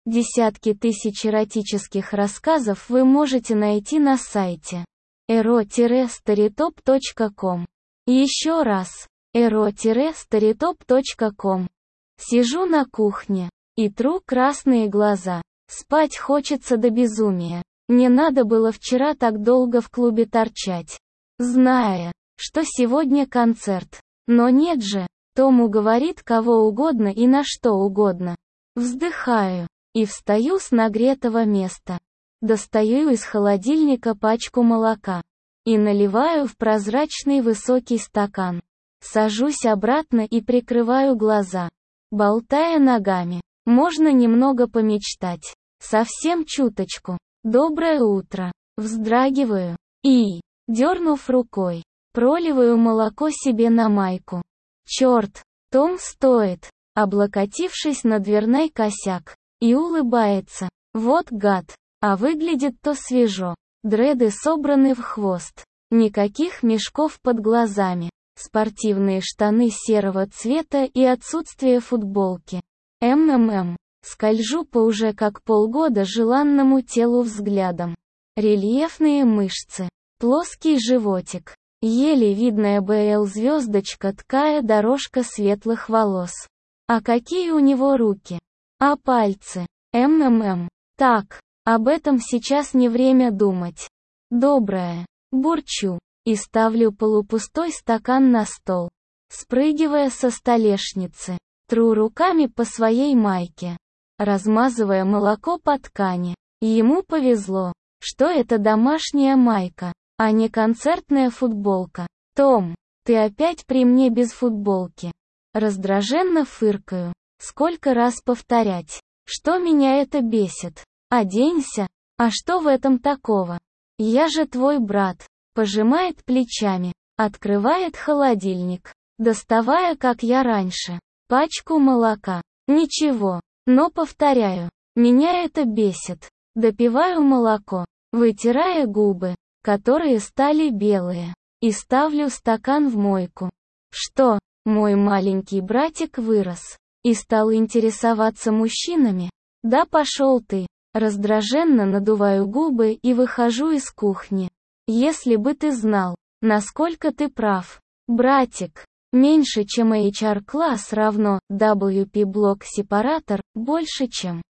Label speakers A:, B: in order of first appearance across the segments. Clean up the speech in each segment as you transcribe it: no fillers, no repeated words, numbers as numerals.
A: Десятки тысяч эротических рассказов вы можете найти на сайте ero-storytop.com. Еще раз, ero-storytop.com. Сижу на кухне и тру красные глаза. Спать хочется до безумия. Не надо было вчера так долго в клубе торчать, зная, что сегодня концерт. Но нет же, Том уговорит кого угодно и на что угодно. Вздыхаю и встаю с нагретого места. Достаю из холодильника пачку молока и наливаю в прозрачный высокий стакан. Сажусь обратно и прикрываю глаза, болтая ногами. Можно немного помечтать. Совсем чуточку. Доброе утро. Вздрагиваю и, дернув рукой, проливаю молоко себе на майку. Черт, Том стоит, облокотившись на дверной косяк, и улыбается. Вот гад. А выглядит то свежо. Дреды собраны в хвост. Никаких мешков под глазами. Спортивные штаны серого цвета и отсутствие футболки. Скольжу по уже как полгода желанному телу взглядом. Рельефные мышцы. Плоский животик. Еле видная БЛ-звездочка, такая дорожка светлых волос. А какие у него руки? А пальцы? Так, об этом сейчас не время думать. Доброе. Бурчу. И ставлю полупустой стакан на стол. Спрыгивая со столешницы, тру руками по своей майке, размазывая молоко по ткани. Ему повезло, что это домашняя майка, а не концертная футболка. Том, ты опять при мне без футболки. Раздраженно фыркаю. Сколько раз повторять, что меня это бесит? Оденься. А что в этом такого? Я же твой брат. Пожимает плечами, открывает холодильник, доставая, как я раньше, пачку молока. Ничего, но повторяю, меня это бесит. Допиваю молоко, вытирая губы, которые стали белые, и ставлю стакан в мойку. Что, мой маленький братик вырос и стал интересоваться мужчинами? Да пошел ты. Раздраженно надуваю губы и выхожу из кухни. Если бы ты знал, насколько ты прав, братик. Меньше чем HR-класс равно WP-блок-сепаратор, больше чем.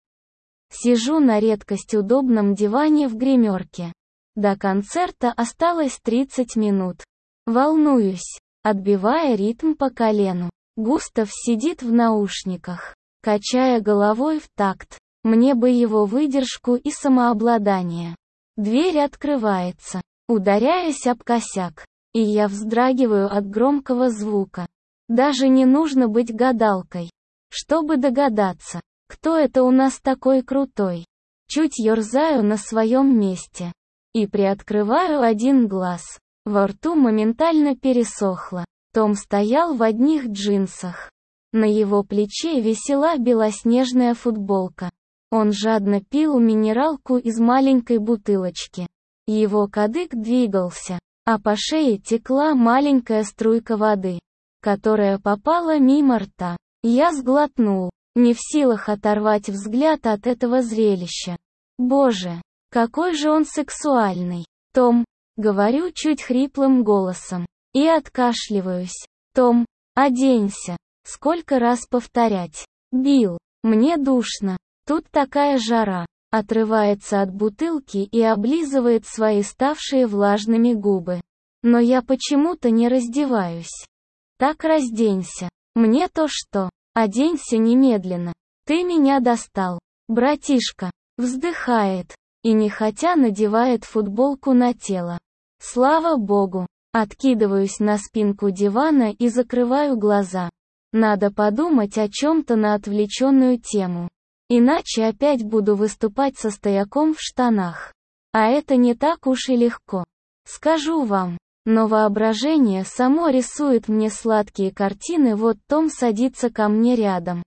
A: Сижу на редкость удобном диване в гримерке. До концерта осталось 30 минут. Волнуюсь, отбивая ритм по колену. Густав сидит в наушниках, качая головой в такт. Мне бы его выдержку и самообладание. Дверь открывается, ударяясь об косяк, и я вздрагиваю от громкого звука. Даже не нужно быть гадалкой, чтобы догадаться, кто это у нас такой крутой. Чуть ерзаю на своем месте и приоткрываю один глаз. Во рту моментально пересохло. Том стоял в одних джинсах. На его плече висела белоснежная футболка. Он жадно пил минералку из маленькой бутылочки. Его кадык двигался, а по шее текла маленькая струйка воды, которая попала мимо рта. Я сглотнул, не в силах оторвать взгляд от этого зрелища. Боже, какой же он сексуальный. Том, говорю чуть хриплым голосом, и откашливаюсь. Том, оденься. Сколько раз повторять? Билл, мне душно. Тут такая жара. Отрывается от бутылки и облизывает свои ставшие влажными губы. Но я почему-то не раздеваюсь. Так разденься. Мне то что? Оденься немедленно. Ты меня достал. Братишка. Вздыхает. И нехотя надевает футболку на тело. Слава богу. Откидываюсь на спинку дивана и закрываю глаза. Надо подумать о чем-то на отвлеченную тему. Иначе опять буду выступать со стояком в штанах. А это не так уж и легко. Скажу вам. Но воображение само рисует мне сладкие картины. Вот Том садится ко мне рядом.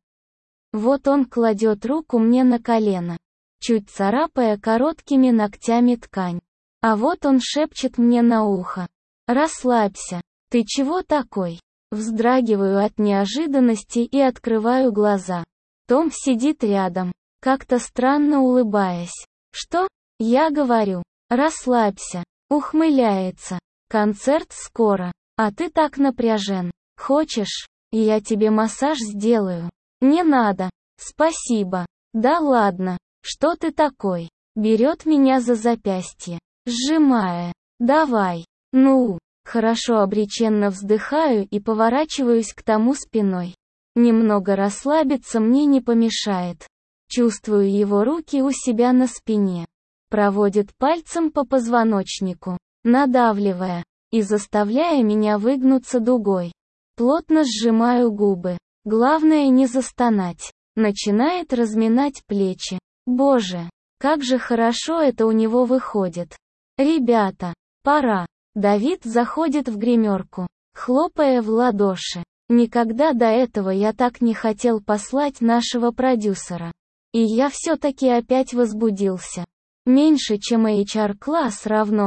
A: Вот он кладет руку мне на колено, чуть царапая короткими ногтями ткань. А вот он шепчет мне на ухо. «Расслабься. Ты чего такой?» Вздрагиваю от неожиданности и открываю глаза. Том сидит рядом, как-то странно улыбаясь. Что? Я говорю. Расслабься. Ухмыляется. Концерт скоро. А ты так напряжен. Хочешь, я тебе массаж сделаю? Не надо. Спасибо. Да ладно. Что ты такой? Берет меня за запястье, сжимая. Давай. Ну. Хорошо, обреченно вздыхаю и поворачиваюсь к тому спиной. Немного расслабиться мне не помешает. Чувствую его руки у себя на спине. Проводит пальцем по позвоночнику, надавливая и заставляя меня выгнуться дугой. Плотно сжимаю губы. Главное не застонать. Начинает разминать плечи. Боже, как же хорошо это у него выходит. Ребята, пора. Давид заходит в гримерку, хлопая в ладоши. Никогда до этого я так не хотел послать нашего продюсера. И я все-таки опять возбудился. Меньше, чем HR-класс равно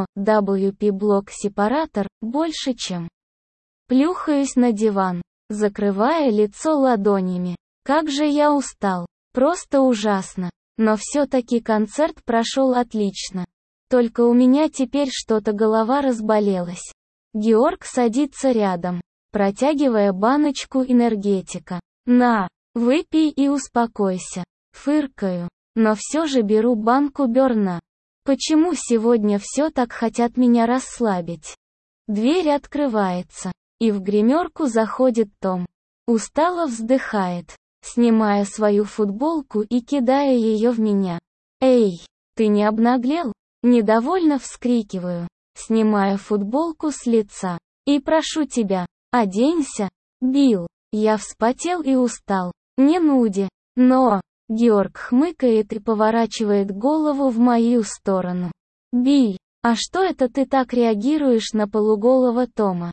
A: WP-блок-сепаратор, больше, чем. Плюхаюсь на диван, закрывая лицо ладонями. Как же я устал. Просто ужасно. Но все-таки концерт прошел отлично. Только у меня теперь что-то голова разболелась. Георг садится рядом, протягивая баночку энергетика. На, выпей и успокойся. Фыркаю, но все же беру банку Берна. Почему сегодня все так хотят меня расслабить? Дверь открывается, и в гримерку заходит Том. Устало вздыхает, снимая свою футболку и кидая ее в меня. «Эй, ты не обнаглел?» Недовольно вскрикиваю, снимая футболку с лица. «И прошу тебя, оденься, Билл». Я вспотел и устал. Не нуди. Но... Георг хмыкает и поворачивает голову в мою сторону. «Билл, а что это ты так реагируешь на полуголого Тома?»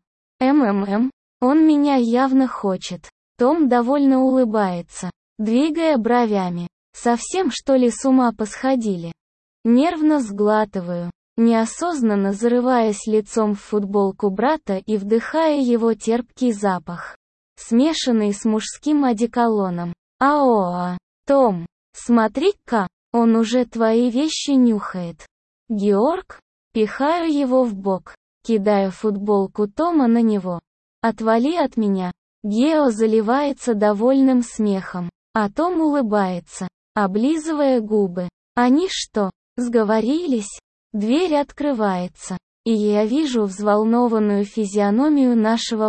A: Он меня явно хочет». Том довольно улыбается, двигая бровями. «Совсем что ли с ума посходили?» Нервно сглатываю, неосознанно зарываясь лицом в футболку брата и вдыхая его терпкий запах, смешанный с мужским одеколоном. «Аоа! Том, смотри-ка, он уже твои вещи нюхает». «Георг?» Пихаю его в бок, кидая футболку Тома на него. «Отвали от меня». Гео заливается довольным смехом, а Том улыбается, облизывая губы. «Они что, сговорились?» Дверь открывается, и я вижу взволнованную физиономию нашего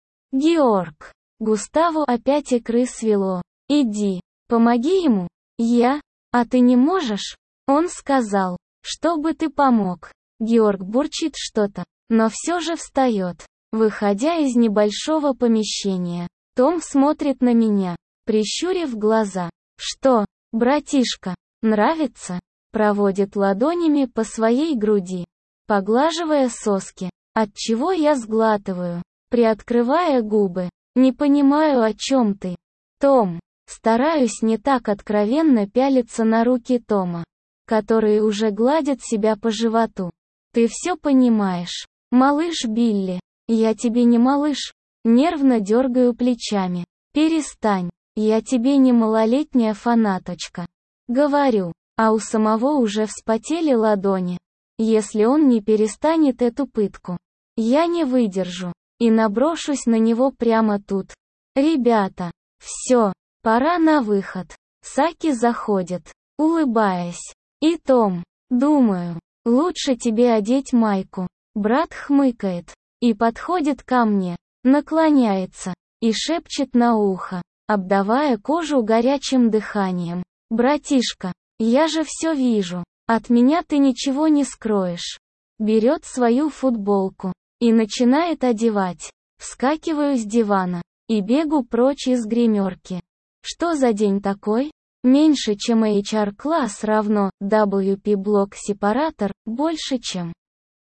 A: Георг. Густаву опять икры свело. «Иди, помоги ему». «Я? А ты не можешь?» Он сказал, чтобы ты помог. Георг бурчит что-то, но все же встает, выходя из небольшого помещения. Том смотрит на меня, прищурив глаза. «Что, братишка, нравится?» Проводит ладонями по своей груди, поглаживая соски, отчего я сглатываю, приоткрывая губы. «Не понимаю, о чем ты, Том». Стараюсь не так откровенно пялиться на руки Тома, которые уже гладят себя по животу. «Ты все понимаешь, малыш Билли». «Я тебе не малыш». Нервно дергаю плечами. «Перестань, я тебе не малолетняя фанаточка». Говорю, а у самого уже вспотели ладони. Если он не перестанет эту пытку, я не выдержу и наброшусь на него прямо тут. «Ребята, все, пора на выход». Саки заходит, улыбаясь. «И Том, думаю, лучше тебе одеть майку». Брат хмыкает и подходит ко мне, наклоняется и шепчет на ухо, обдавая кожу горячим дыханием. «Братишка, я же все вижу, от меня ты ничего не скроешь». Берет свою футболку и начинает одевать. Вскакиваю с дивана и бегу прочь из гримерки. Что за день такой? Меньше, чем HR-класс равно WP-блок-сепаратор, больше, чем.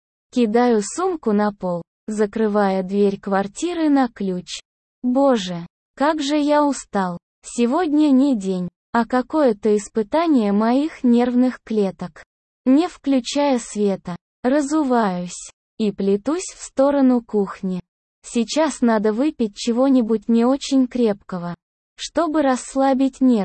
A: Кидаю сумку на пол, закрывая дверь квартиры на ключ. Боже, как же я устал. Сегодня не день, а какое-то испытание моих нервных клеток. Не включая света, разуваюсь и плетусь в сторону кухни. Сейчас надо выпить чего-нибудь не очень крепкого, чтобы расслабить нервы.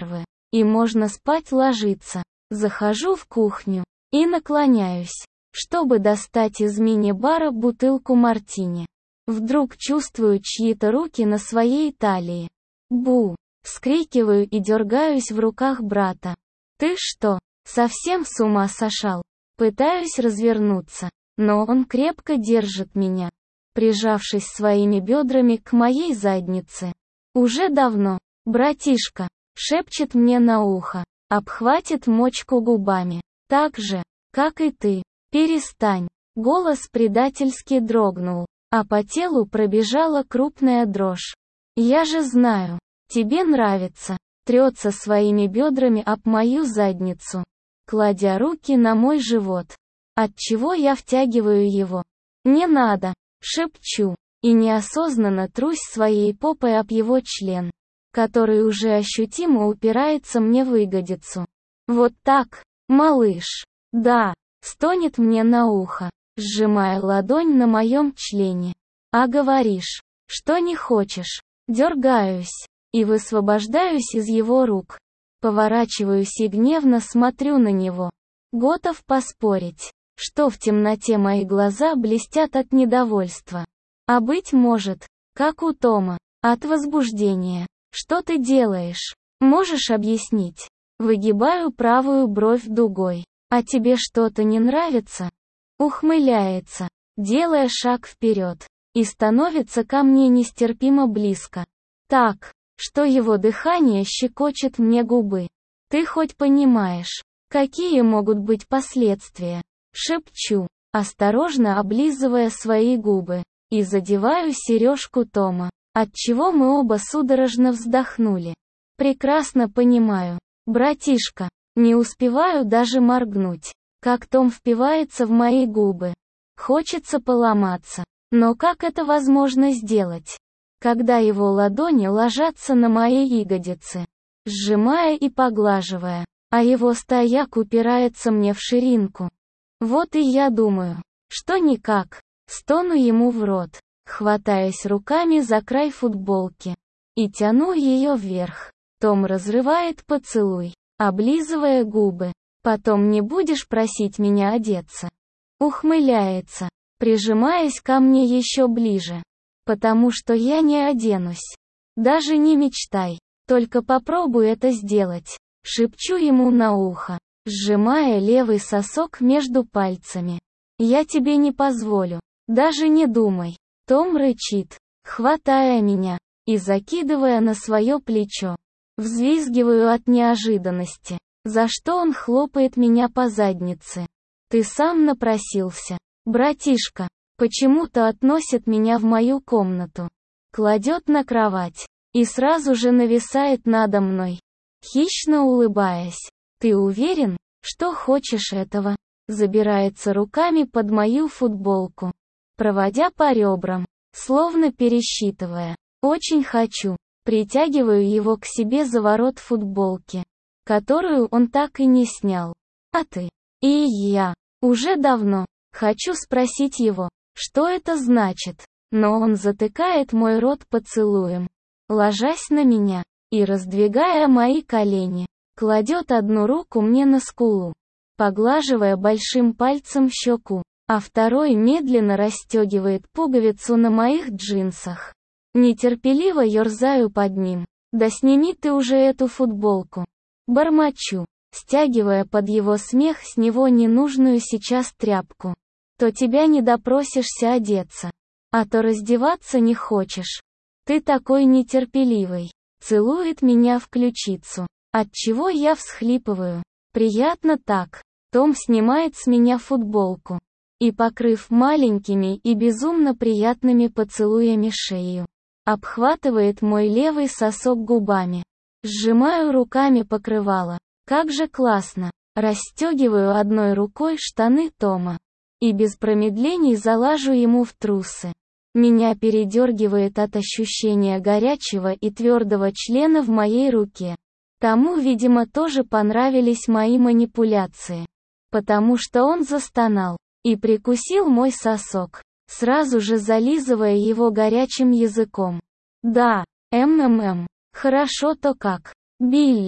A: и можно спать ложиться. Захожу в кухню и наклоняюсь, чтобы достать из мини-бара бутылку мартини. Вдруг чувствую чьи-то руки на своей талии. Бу! Вскрикиваю и дергаюсь в руках брата. «Ты что, совсем с ума сошел?» Пытаюсь развернуться, но он крепко держит меня, прижавшись своими бедрами к моей заднице. «Уже давно, братишка», шепчет мне на ухо, обхватит мочку губами. «Так же, как и ты. Перестань». Голос предательски дрогнул, а по телу пробежала крупная дрожь. «Я же знаю, тебе нравится», трется своими бедрами об мою задницу, кладя руки на мой живот, отчего я втягиваю его. «Не надо», шепчу, и неосознанно трусь своей попой об его член, который уже ощутимо упирается мне в ягодицу. «Вот так, малыш». «Да», стонет мне на ухо, сжимая ладонь на моем члене. «А говоришь, что не хочешь». Дергаюсь и высвобождаюсь из его рук. Поворачиваюсь и гневно смотрю на него. Готов поспорить, что в темноте мои глаза блестят от недовольства. А быть может, как у Тома, от возбуждения. «Что ты делаешь? Можешь объяснить?» Выгибаю правую бровь дугой. «А тебе что-то не нравится?» Ухмыляется, делая шаг вперед, и становится ко мне нестерпимо близко. Так, что его дыхание щекочет мне губы. «Ты хоть понимаешь, какие могут быть последствия?» Шепчу, осторожно облизывая свои губы, и задеваю сережку Тома, отчего мы оба судорожно вздохнули. «Прекрасно понимаю, братишка». Не успеваю даже моргнуть, как Том впивается в мои губы. Хочется поломаться, но как это возможно сделать, когда его ладони ложатся на мои ягодицы, сжимая и поглаживая, а его стояк упирается мне в ширинку. Вот и я думаю, что никак. Стону ему в рот, хватаясь руками за край футболки, и тяну ее вверх. Том разрывает поцелуй, облизывая губы. «Потом не будешь просить меня одеться?» Ухмыляется, прижимаясь ко мне еще ближе. «Потому что я не оденусь. Даже не мечтай, только попробуй это сделать», шепчу ему на ухо, сжимая левый сосок между пальцами. «Я тебе не позволю, даже не думай». Том рычит, хватая меня и закидывая на свое плечо. Взвизгиваю от неожиданности, за что он хлопает меня по заднице. «Ты сам напросился, братишка». Почему-то относит меня в мою комнату, кладет на кровать и сразу же нависает надо мной, хищно улыбаясь. «Ты уверен, что хочешь этого?» Забирается руками под мою футболку, проводя по ребрам, словно пересчитывая. «Очень хочу». Притягиваю его к себе за ворот футболки, которую он так и не снял. «А ты?» И я. Уже давно. Хочу спросить его, что это значит, но он затыкает мой рот поцелуем, ложась на меня и раздвигая мои колени, кладет одну руку мне на скулу, поглаживая большим пальцем щеку, а второй медленно расстегивает пуговицу на моих джинсах. Нетерпеливо ерзаю под ним. «Да сними ты уже эту футболку». Бормочу, стягивая под его смех с него ненужную сейчас тряпку. «То тебя не допросишься одеться, а то раздеваться не хочешь. Ты такой нетерпеливый». Целует меня в ключицу, отчего я всхлипываю. Приятно так. Том снимает с меня футболку и, покрыв маленькими и безумно приятными поцелуями шею, обхватывает мой левый сосок губами. Сжимаю руками покрывало. Как же классно. Расстегиваю одной рукой штаны Тома и без промедлений залажу ему в трусы. Меня передергивает от ощущения горячего и твердого члена в моей руке. Тому, видимо, тоже понравились мои манипуляции, потому что он застонал и прикусил мой сосок, сразу же зализывая его горячим языком. «Да, хорошо-то как, Билли».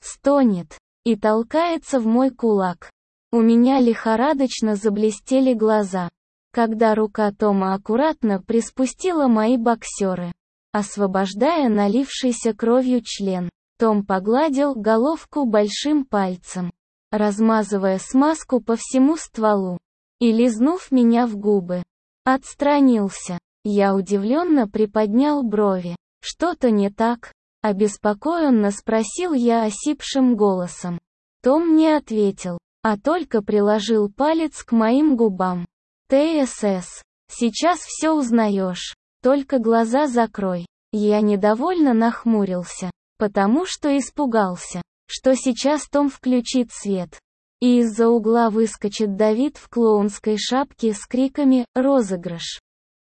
A: стонет и толкается в мой кулак. У меня лихорадочно заблестели глаза, когда рука Тома аккуратно приспустила мои боксеры, освобождая налившийся кровью член. Том погладил головку большим пальцем, размазывая смазку по всему стволу, и лизнув меня в губы, отстранился. Я удивленно приподнял брови. «Что-то не так?» — обеспокоенно спросил я осипшим голосом. Том не ответил, а только приложил палец к моим губам. «ТСС, сейчас все узнаешь, только глаза закрой». Я недовольно нахмурился, потому что испугался, что сейчас Том включит свет, и из-за угла выскочит Давид в клоунской шапке с криками «Розыгрыш!».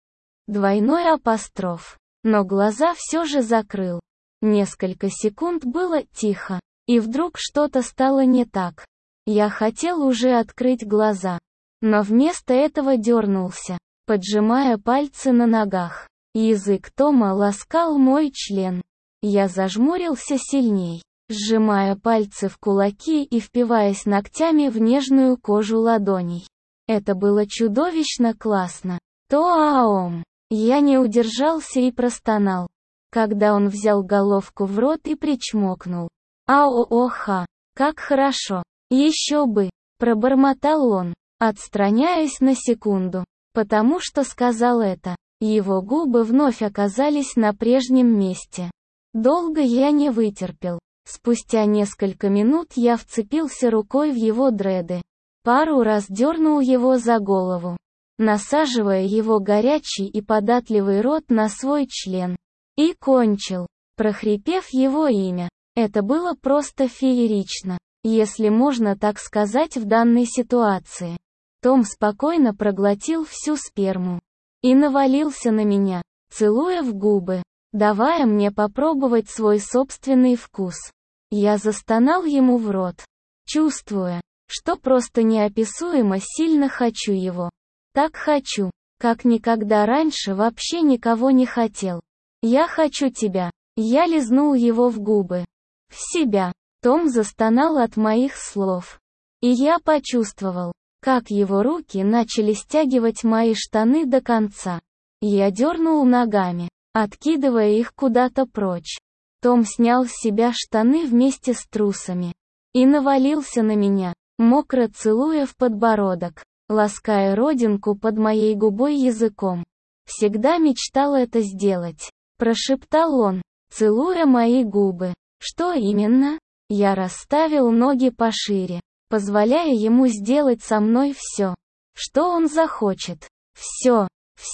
A: Двойной апостроф. Но глаза все же закрыл. Несколько секунд было тихо, и вдруг что-то стало не так. Я хотел уже открыть глаза, но вместо этого дернулся, поджимая пальцы на ногах. Язык Тома ласкал мой член. Я зажмурился сильней, сжимая пальцы в кулаки и впиваясь ногтями в нежную кожу ладоней. Это было чудовищно классно. То-аом! Я не удержался и простонал, когда он взял головку в рот и причмокнул. «Ау-оха! Как хорошо! Еще бы!» — пробормотал он, отстраняясь на секунду, потому что сказал это. Его губы вновь оказались на прежнем месте. Долго я не вытерпел. Спустя несколько минут я вцепился рукой в его дреды. Пару раз дернул его за голову, насаживая его горячий и податливый рот на свой член. И кончил, прохрипев его имя. Это было просто феерично, если можно так сказать в данной ситуации. Том спокойно проглотил всю сперму и навалился на меня, целуя в губы, давая мне попробовать свой собственный вкус. Я застонал ему в рот, чувствуя, что просто неописуемо сильно хочу его. Так хочу, как никогда раньше вообще никого не хотел. «Я хочу тебя». Я лизнул его в губы. В себя. Том застонал от моих слов. И я почувствовал, как его руки начали стягивать мои штаны до конца. Я дернул ногами, откидывая их куда-то прочь. Том снял с себя штаны вместе с трусами и навалился на меня, мокро целуя в подбородок, лаская родинку под моей губой языком. «Всегда мечтал это сделать», — прошептал он, целуя мои губы. «Что именно?» Я расставил ноги пошире, позволяя ему сделать со мной все, что он захочет. Все,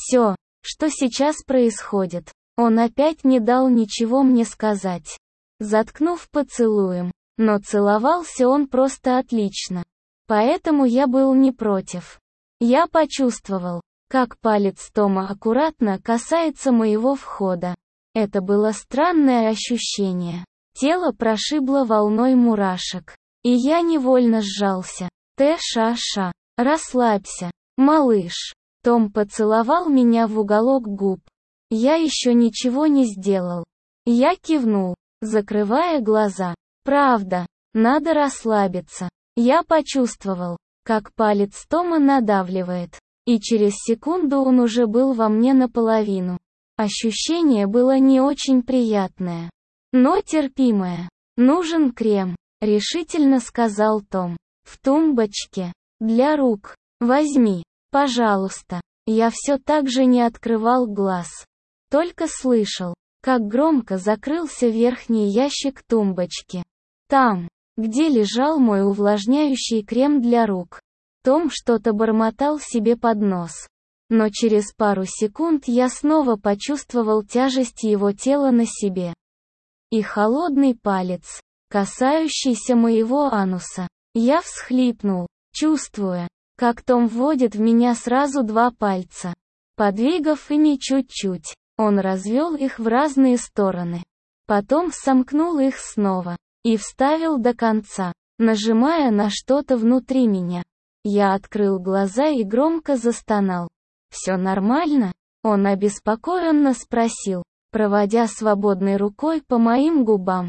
A: что сейчас происходит. Он опять не дал ничего мне сказать, заткнув поцелуем, но целовался он просто отлично. Поэтому я был не против. Я почувствовал, как палец Тома аккуратно касается моего входа. Это было странное ощущение. Тело прошибло волной мурашек, и я невольно сжался. «Ша-ша, расслабься, малыш». Том поцеловал меня в уголок губ. Я еще ничего не сделал. Я кивнул, закрывая глаза. Правда, надо расслабиться. Я почувствовал, как палец Тома надавливает, и через секунду он уже был во мне наполовину. Ощущение было не очень приятное, но терпимое. «Нужен крем», — решительно сказал Том. «В тумбочке. Для рук. Возьми, пожалуйста». Я все так же не открывал глаз. Только слышал, как громко закрылся верхний ящик тумбочки. Там, где лежал мой увлажняющий крем для рук. Том что-то бормотал себе под нос. Но через пару секунд я снова почувствовал тяжесть его тела на себе. И холодный палец, касающийся моего ануса. Я всхлипнул, чувствуя, как Том вводит в меня сразу два пальца. Подвигав ими чуть-чуть, он развел их в разные стороны. Потом сомкнул их снова и вставил до конца, нажимая на что-то внутри меня. Я открыл глаза и громко застонал. «Все нормально?» Он обеспокоенно спросил, проводя свободной рукой по моим губам.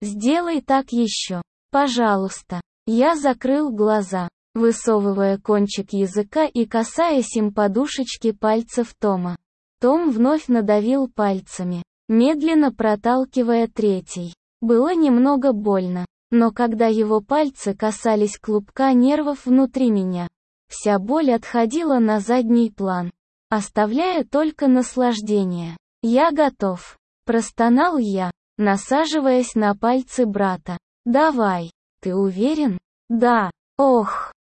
A: Сделай так еще. Пожалуйста. Я закрыл глаза, высовывая кончик языка и касаясь им подушечки пальцев Тома. Том вновь надавил пальцами, медленно проталкивая третий. Было немного больно, но когда его пальцы касались клубка нервов внутри меня, вся боль отходила на задний план, оставляя только наслаждение. «Я готов», — простонал я, насаживаясь на пальцы брата. «Давай, ты уверен?» «Да». «Ох,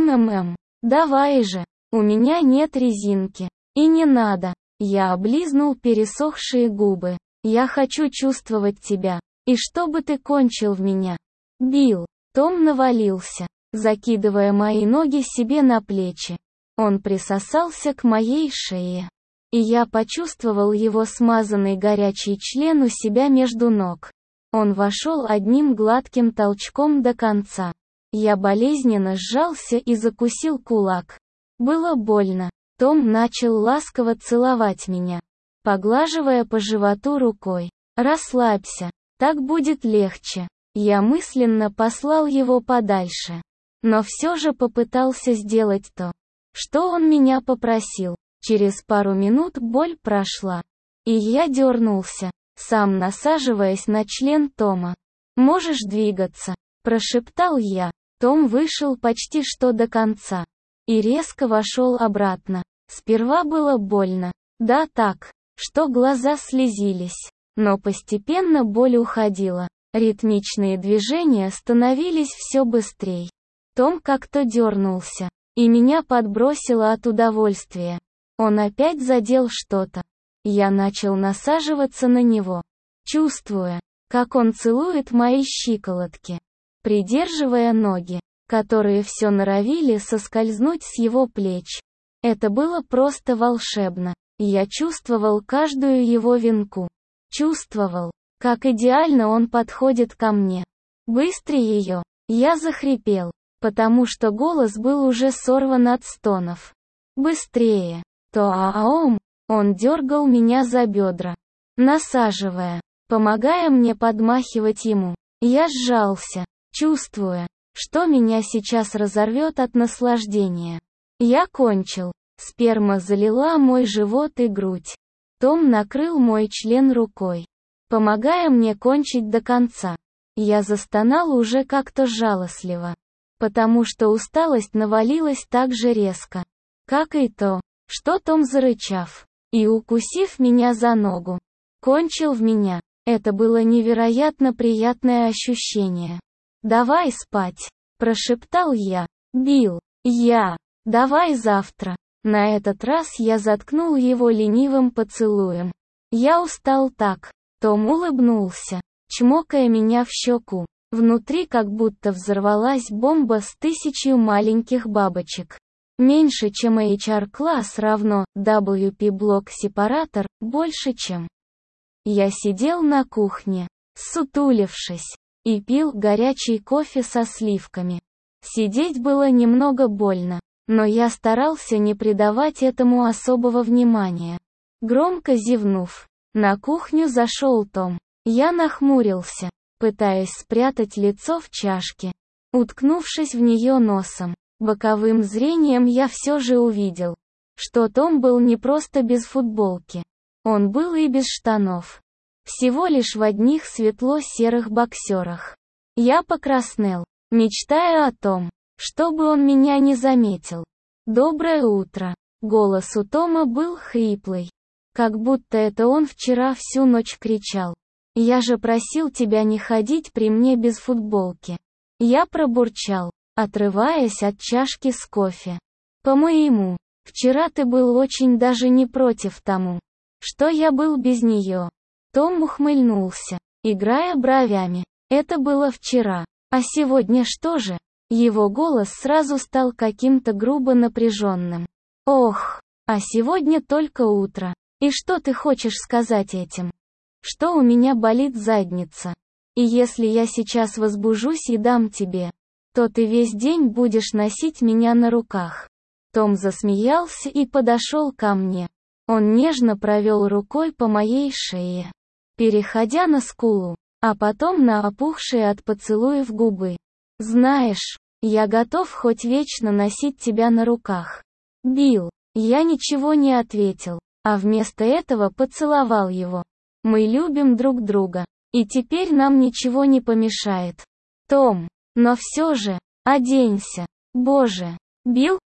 A: давай же, у меня нет резинки. И не надо». Я облизнул пересохшие губы. «Я хочу чувствовать тебя, и чтобы ты кончил в меня». Билл. Том навалился, закидывая мои ноги себе на плечи. Он присосался к моей шее, и я почувствовал его смазанный горячий член у себя между ног. Он вошел одним гладким толчком до конца. Я болезненно сжался и закусил кулак. Было больно. Том начал ласково целовать меня, поглаживая по животу рукой. «Расслабься, так будет легче». Я мысленно послал его подальше, но все же попытался сделать то, что он меня попросил. Через пару минут боль прошла, и я дернулся, сам насаживаясь на член Тома. «Можешь двигаться», — прошептал я. Том вышел почти что до конца и резко вошел обратно. Сперва было больно, да так, что глаза слезились, но постепенно боль уходила. Ритмичные движения становились все быстрей. Том как-то дернулся, и меня подбросило от удовольствия. Он опять задел что-то. Я начал насаживаться на него, чувствуя, как он целует мои щиколотки, придерживая ноги, которые все норовили соскользнуть с его плеч. Это было просто волшебно. Я чувствовал каждую его венку. Чувствовал, как идеально он подходит ко мне. «Быстрее ее!» Я захрипел, потому что голос был уже сорван от стонов. «Быстрее!» Он дергал меня за бедра, насаживая, помогая мне подмахивать ему. Я сжался, чувствуя, что меня сейчас разорвет от наслаждения. Я кончил. Сперма залила мой живот и грудь. Том накрыл мой член рукой, помогая мне кончить до конца. Я застонал уже как-то жалостливо, потому что усталость навалилась так же резко, как и то, что Том, зарычав и укусив меня за ногу, кончил в меня. Это было невероятно приятное ощущение. «Давай спать», — прошептал я. «Билл, давай завтра». На этот раз я заткнул его ленивым поцелуем. Я устал так. Том улыбнулся, чмокая меня в щеку. Внутри как будто взорвалась бомба с 1000 маленьких бабочек. Меньше, чем HR-класс равно WP-блок-сепаратор, больше, чем. Я сидел на кухне, ссутулившись, и пил горячий кофе со сливками. Сидеть было немного больно, но я старался не придавать этому особого внимания. Громко зевнув, на кухню зашел Том. Я нахмурился, пытаясь спрятать лицо в чашке. Уткнувшись в нее носом, боковым зрением я все же увидел, что Том был не просто без футболки. Он был и без штанов. Всего лишь в одних светло-серых боксерах. Я покраснел, мечтая о том, чтобы он меня не заметил. «Доброе утро». Голос у Тома был хриплый, как будто это он вчера всю ночь кричал. «Я же просил тебя не ходить при мне без футболки». Я пробурчал, отрываясь от чашки с кофе. «По-моему, вчера ты был очень даже не против тому, что я был без нее». Том ухмыльнулся, играя бровями. «Это было вчера. А сегодня что же?» Его голос сразу стал каким-то грубо напряженным. «Ох, а сегодня только утро. И что ты хочешь сказать этим? Что у меня болит задница. И если я сейчас возбужусь и дам тебе, то ты весь день будешь носить меня на руках». Том засмеялся и подошел ко мне. Он нежно провел рукой по моей шее, переходя на скулу. а потом на опухшие от поцелуев губы. Знаешь, я готов хоть вечно носить тебя на руках. Билл. Я ничего не ответил, а вместо этого поцеловал его. Мы любим друг друга, и теперь нам ничего не помешает. Том. Но все же, оденься. Боже. Билл,